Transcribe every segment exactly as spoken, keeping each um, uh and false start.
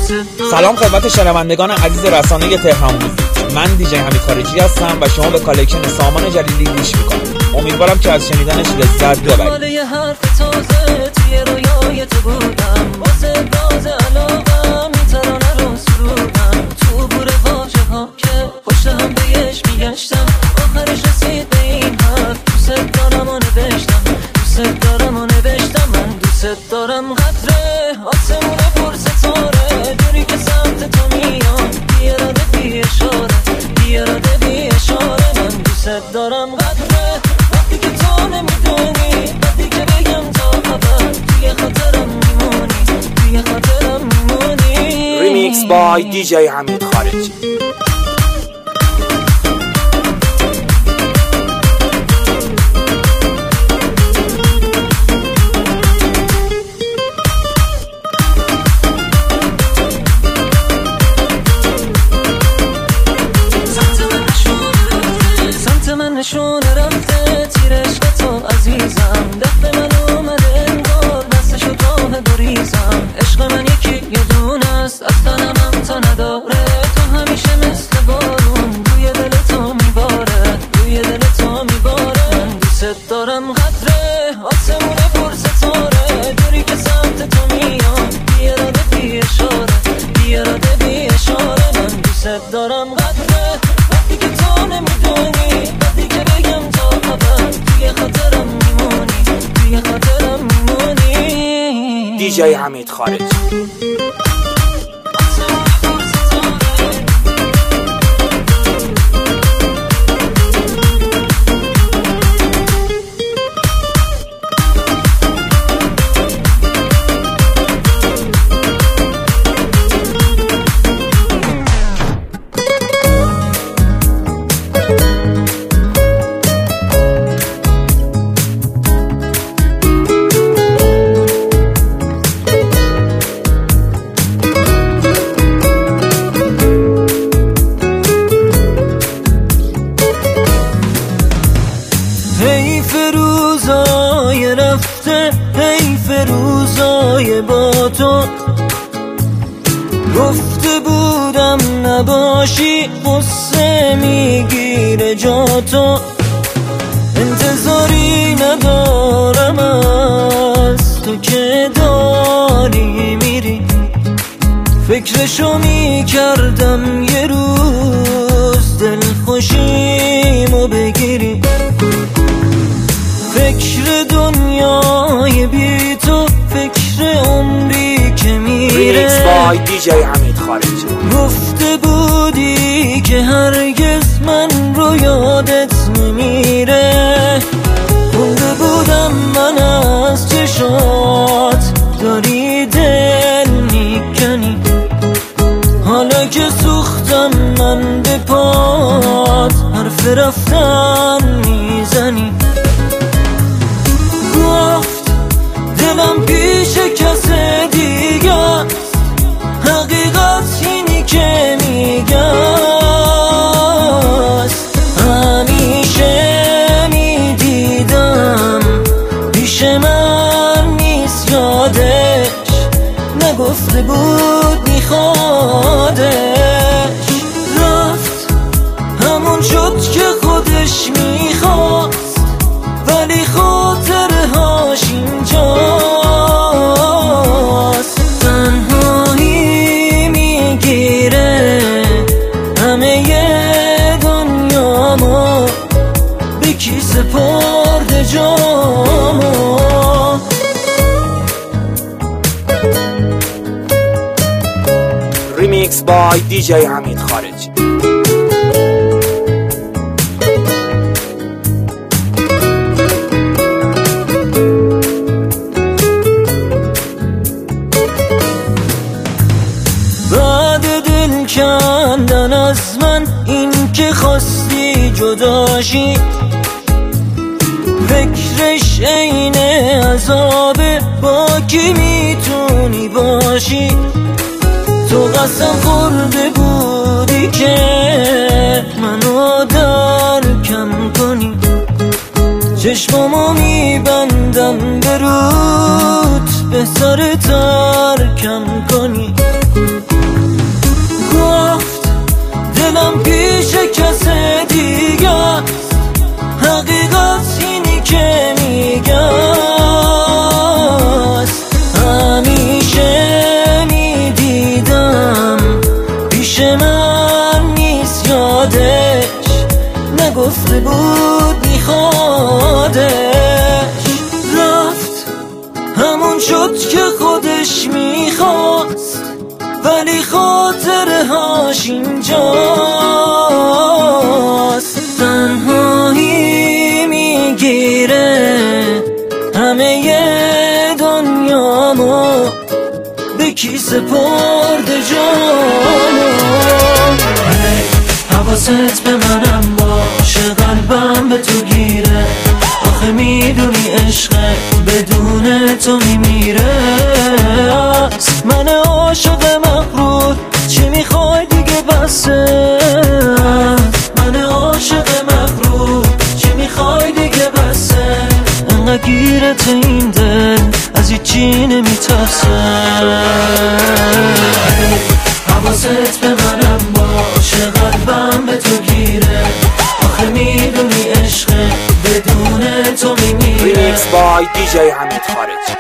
سلام خدمت شنوندگان عزیز رسانه تهران موزیک. من دیجی حمید خارجی هستم و شما به کالکشن سامان جلیلی گوش میکنید. امیدوارم که از شنیدنش لذت ببرید. یه حرف تازه توی رویای تو بودم، واسه باز علاقم این ترانه رو سرودم. تو بور واژه ها که پشت هم بهش میگشتم، آخرش رسید به این حرف. دوست دارم و نوشتم، دوست دارم و نوشتم. من دوست دارم قطره آسمون پر ستاره، دوری که سمت تو میان، بی اراده بی اشاره، بی اراده بی اشاره. من دوست دارم قطره وقتی که تو نمیدونی، وقتی که بگم تا ابد توی خاطرم میمونی، توی خاطرم میمونی. ریمیکس بای دیجی حمید خارجی. نشون رفته تیر عشق تو عزیزم، دفت من اومده انگار بستشو راه بریزم. عشق من یکی یه دونه است، از تنم هم تا نداره. تو همیشه مثل بارون روی دل تو میباره، روی دل تو میباره. من دوست دارم قطره آسمون پر ستاره، دوری که سمت تو میان، بی اراده بی اشاره، بی اراده بی اشاره. من دوست دارم قطره وقتی که تو نمیدونی، وقتی که بگم تا ابد توی خاطرم میمونی، توی خاطرم میمونی. دیجی حمید خارجی. روزای رفته، حیف روزای با تو. گفته بودم نباشی قصه میگیره جا تو. انتظاری ندارم از تو که داری میری، فکرشو میکردم یه روز دل خوشیمو بگیری. فکر دنیای بی تو، فکر عمری که میره. ریمیکس بای دیجی حمید خارجی. گفته بودی که هرگز من رو یادت نمیره، گنده بودم من از چشات داری دل میکنی. حالا که سوختم من به پات، حرف رفتن میزنی. گفت دلم پیش کس دیگه است، حقیقت اینی که میگه است. همیشه میدیدم پیش من نیست، یادش نگفته بود میخوادش. رفت همون شد که خودش میخواست، ولی خاطره هاش اینجاست. تنهایی میگیره همه دنیامو، به کی سپرده جامو. ریمیکس بای دیجی حمید خارجی. کندن از من این که خواستی جداشی، فکرش عین عذابه با کی میتونی باشی. تو قسم خورده بودی که منو درکم کنی، چشمامو میبندم به رود به سر ترکم کنی. گفته بود میخوادش، رفت همون شد که خودش میخواست، ولی خاطره هاش اینجاست. تنهایی میگیره همه دنیامو، به کی سپرده جامو. حواست به منم باشه، قلبم به تو گیره، آخه میدونی عشقه بدون تو میمیره. من عاشق مغرور، چی میخوای دیگه بسه. من عاشق مغرور، چی میخوای دیگه بسه. انقدر گیرت این دل، از هیچی نمیترسه. حواست به منم باشه، قلبم به تو گیره، آخه میدونی عشقه بدون تو میمیره. ریمیکس بای دی جی حمید خارجی.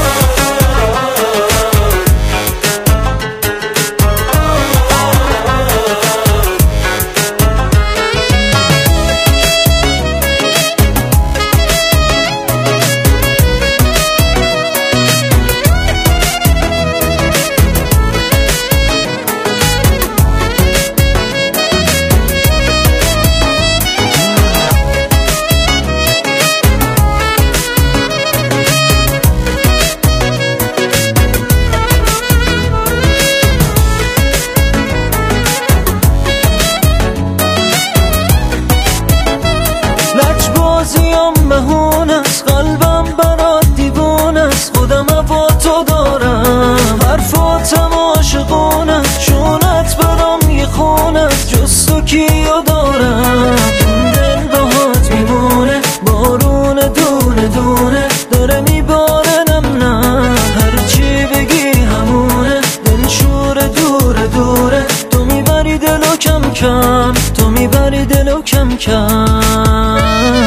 مهون است قلبم برات دیوونه است، خودم با تو دارم حرفاتم عاشقونه است، شونت برام یه خونه است، جز تو کیو دارم. دل باهات میمونه، بارون دونه دونه داره میباره، نم نه هرچی بگی همونه، دل شوره دوره دوره، تو میبری دلو کم کم، تو میبری دلو کم کم.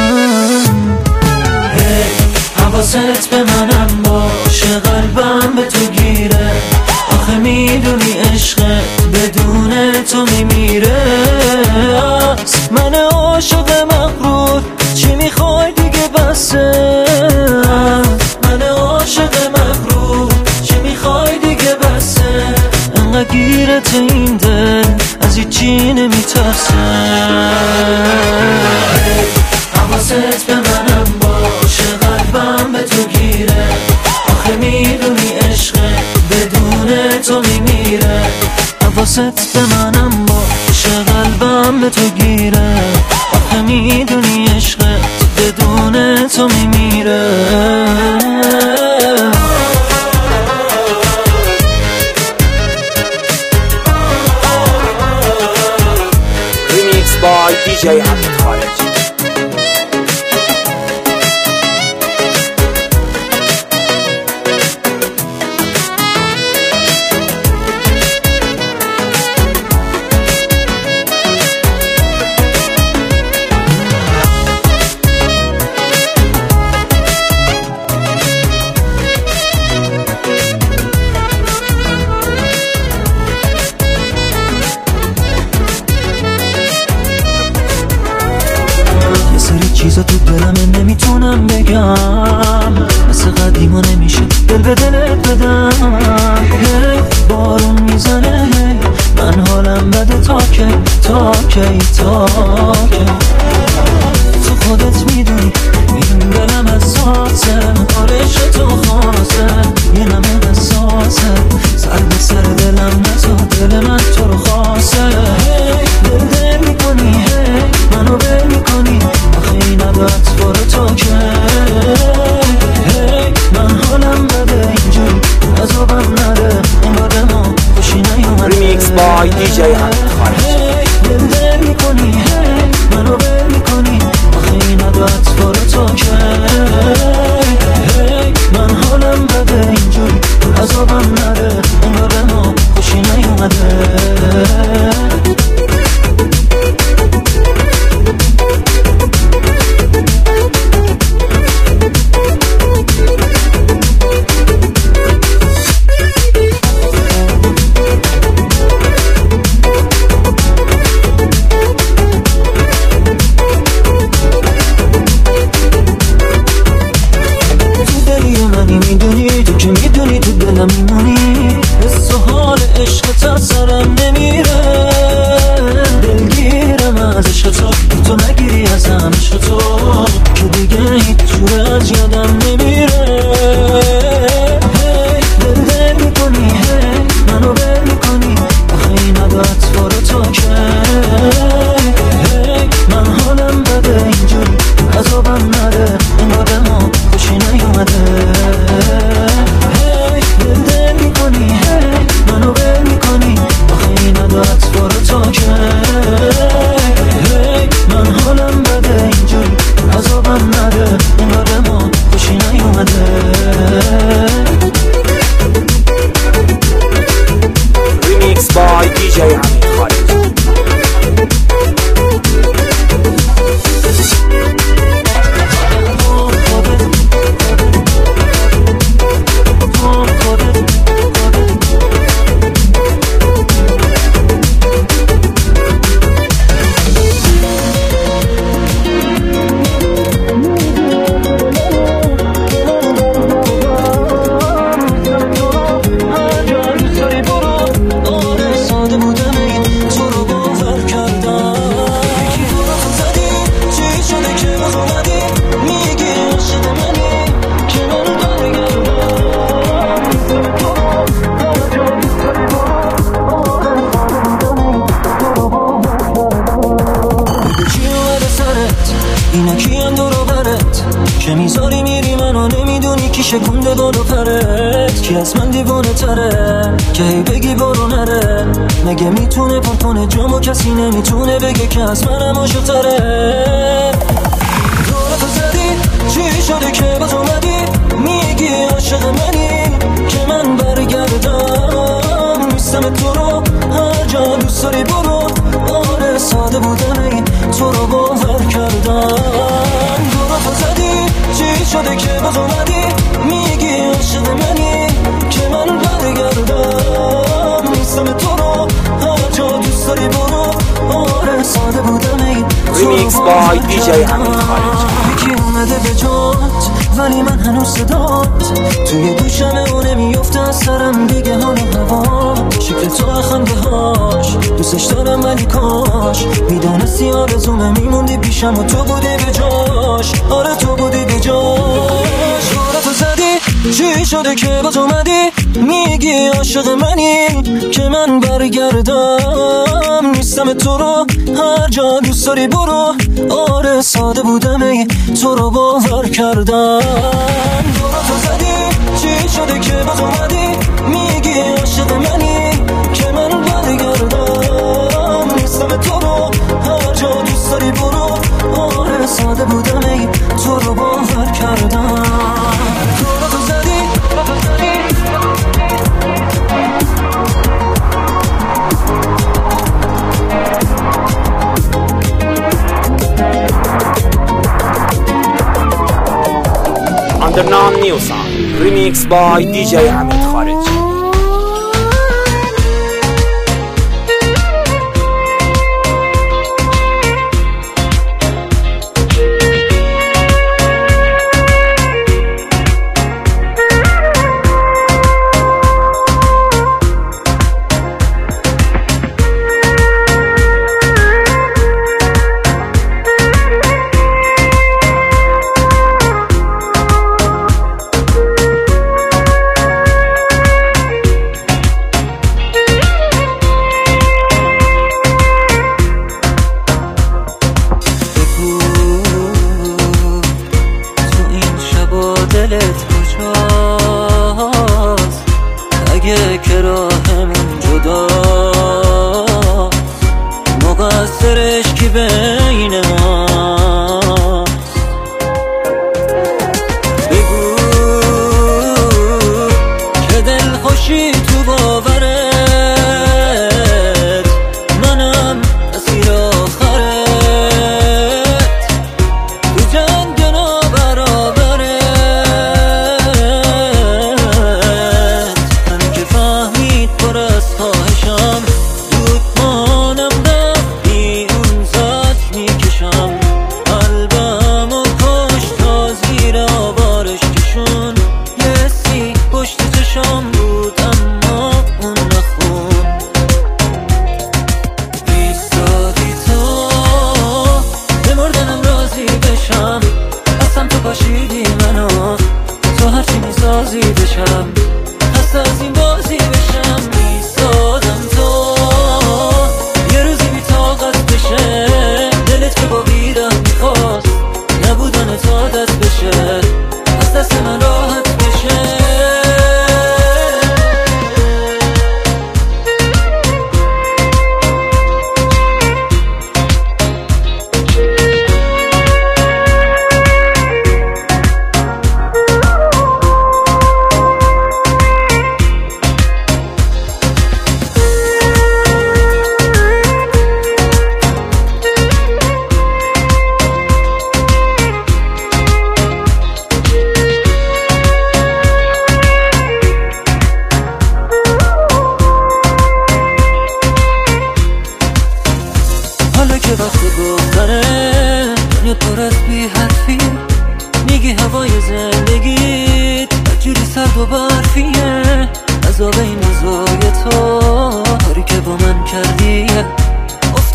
حواست به منم باشه، قلبم به تو گیره، آخه میدونی عشقه بدون تو میمیره. من عاشق مغرور، چی میخوای دیگه بسه. من عاشق مغرور، چی میخوای دیگه بسه. انقدر گیرت این دل، از هیچی نمیترسه. حواست به منم باشه، قلبم به تو گیره، آخه میدونی عشقه بدون تو میمیره. حواست به منم باشه، قلبم به تو گیره، آخه میدونی عشقه بدون تو میمیره. ریمیکس بای دی جی حمید خارجی. چیزا تو دلم نمیتونم بگم، مثل قدیما نمیشه دل به دلت بدم. هی بارون میزنه، هی من حالم بده، تا کی تا کی تا کی. تو خودت میدونی این دلم حساسه، آرش تو خاصه یه نمه حساسه، سر به سر دلم نزا، دل من تو رو خاصه. هی دل دل میکنی، هی منو بل میکنی، آخه این عبت بار تو که. هی من حالم بده اینجوری، عذابم نده، این بار ما خوشی نیومده. ریمیکس بای دی جی حمید خارجی. دل دل میکنی، هی منو بل میکنی، آخه این عبت بار تو که. هی من حالم بده اینجوری، عذابم نده، این بار ما خوشی نیومده. از سرم نمیره، دلگیرم از عشق تو، تو نگیری ازم عشق تو که دیگه هیچ جور از یادم نمیره. هی دل دل میکنی، هی منو بل میکنی، آخه این عادت بار تو که هی من حالم بده اینجوری عذابم نده، انگار به ما خوشی نیومده. هی دل دل میکنی، هی منو بل میکنی، آخه این عادت بار تو که هی من حالم بده اینجوری عذابم نده، انگار به ما خوشی نیومده. ریمیکس بای دی جی امین خارجی. اینا کیان دورو برت که میذاری میری منو نمیدونی کی شکونده بالو پرت، کی از من دیوانه تره که هی بگی برو نره. مگه میتونه پنپونه جامو کسی نمیتونه بگه که از منم آشوتره. دورتو زدی چی شده که باز اومدی میگی عاشق منی که من برگردم نیستم تو رو هر جا دوست داری برو. آره ساده بودم ای تو رو باور کردم. دورتو زدی چی شده که باز اومدی میگی عاشق منی که من برگردم نیستم تو رو هر جا دوست داری برو. آره ساده بودم ای ریمیکس بای دی جی امین خارجی. یکی اومده به جات ولی من هنوز صدات توی گوشمه و نمیفته از سرم دیگه حال و هوا. شکل تو خنده هاش دوستش دارم ولی کاش میدونستی آرزومه میموندی پیشم و تو بودی به جاش. آره تو بودی به جاش. آره تو زدی چی شده که باز اومدی میگی عاشق منی که من برگردم نیستم تو رو هر جا دوست داری برو. آره ساده بودم ای تو رو باور کردم. دورتو زدی چی شده که باز اومدی میگی عاشق منی که من برگردم نیستم تو رو هر جا دوست داری برو. آره ساده بودم ای تو رو باور کردم. دورتو زدی Underground New Sound Remix by دی جی امین خارجی.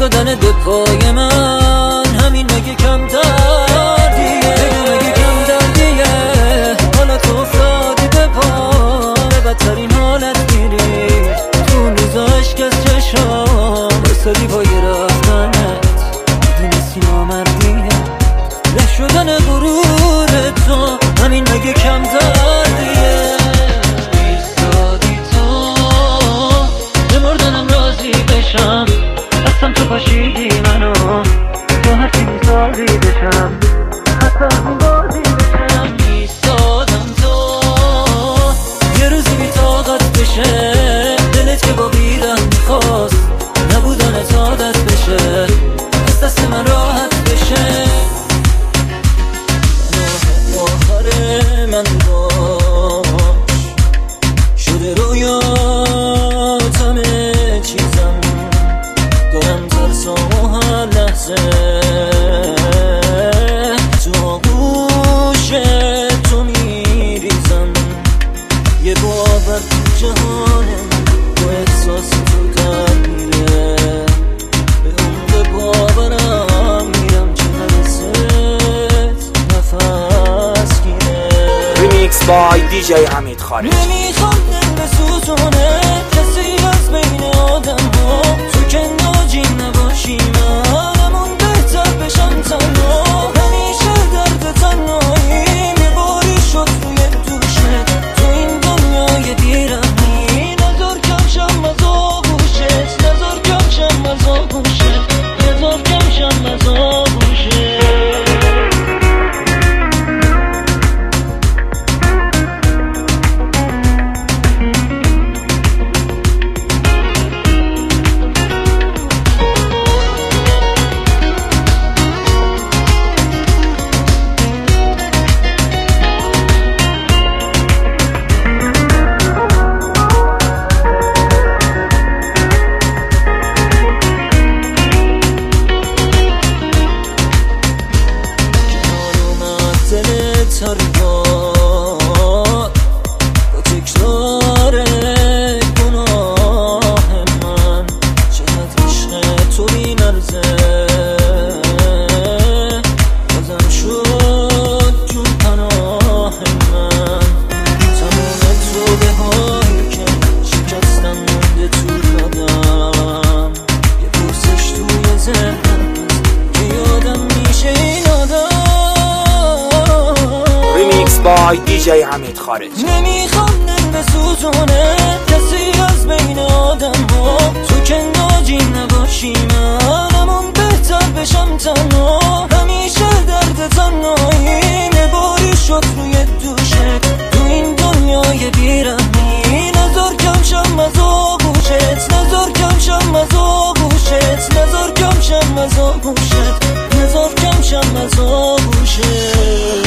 افتادن به پای من همین مگه کم دردیه، مگه کم دردیه. حالا تو افتادی به پا، به بدترین حالت میری، تو روزاش کس چشم بستادی پای رفتنت، دونستی نامردیه. له شدن غرور تو همین مگه کم دردیه. ایستادی تو بمردنم راضی بشم، دستم تو پاشیدی منو، تو هرچی میذاری بشم، حتی بازی بشم. ایستادم تو یه روزی بی طاقت بشه، دلت که با بیرم میخواست نبودنت عادت بشه، از دست من راحت بشه. آخر من باش شده رویات همه چیزم، دارم ترسام و هر لحظه تو آغوش تو میریزم. یه باور جهانم با احساس تو تغییره، به عمق باورم میرم چه نفست نفس گیره. ریمیکس بای دی جی حمید خارجی. نمیخوام دل بسوزونه کسی از بین آدم ها، تو که ناجی نباشی منمون بهتر بشم تنها. همیشه درد تنهایی میباری شد روی دوشت، تو این دنیای بیرحمی نذار کم شم از آغوشت، نذار کم شم از آغوشت، نذار کم شم از آغوشت. هر بار با تکرار گناه من، چقدر عشق تو بی مرزه بازم شد جون پناه من. تمام تو به هایی که شکستم مونده تو یادم، یه پرسش توی ذهنم که یادم میشه این آدم. ریمیکس بای دی جی حمید خارجی. نمیخوام دل بسوزونه کسی از بین آدم ها، تو که ناجی نباشی منمون بهتر بشم تنها. همیشه درد تنهایی نباری شد روی دوشت، تو این دنیای بیرحمی نذار کم شم از آغوشت، نذار کم شم از آغوشت، نذار کم شم از آغوشت، نذار کم شم از آغوشت.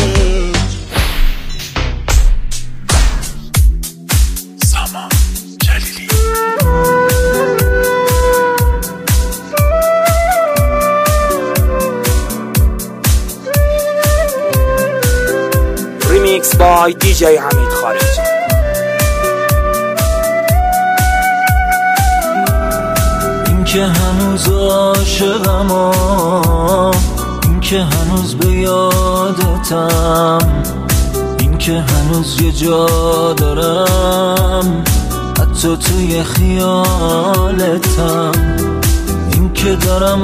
ریمیکس بای دی جی حمید خارجی. این که هنوز عاشقم، این که هنوز به یادتم، این که هنوز یه جا دارم حتی توی خیالتم، این که دارم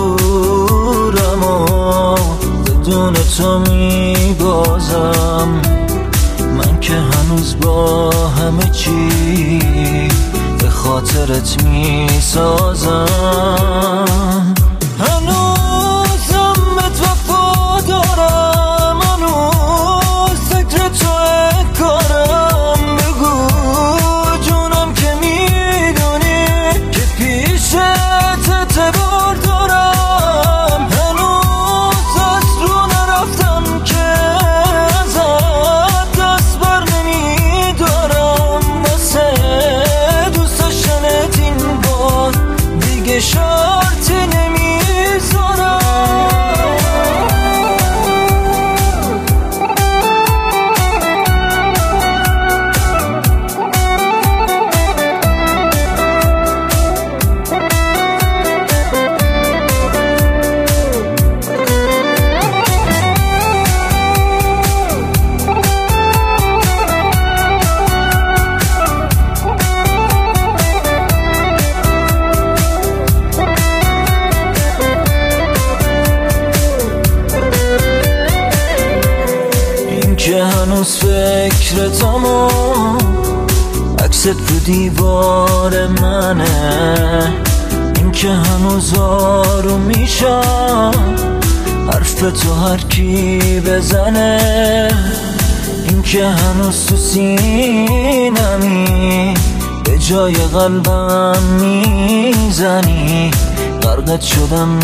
غرورمو بدون تو میبازم، من که هنوز با همه چی به خاطرت میسازم. هنوزم بهت وفا دارم، هنوز فکر توه کارم. بگو جونم که میدونی که پیشت اعتبار دارم. هنوز از رو نرفتم که ازت دست بر نمیدارم، واسه دوست داشتنت این بار دیگه شرطی فکرتمو عکست تو دیوار منه، این که هنوز آروم میشم حرف تو هر کی بزنه، این که هنوز تو سینمی به جای قلبم میزنی. غرقت شدم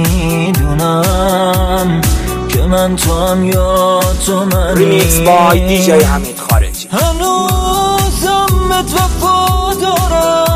نمیدونم که من تو هم یا تو منی. ریمیکس بای دی جی حمید خارجی. هنوزم ات وفا دارم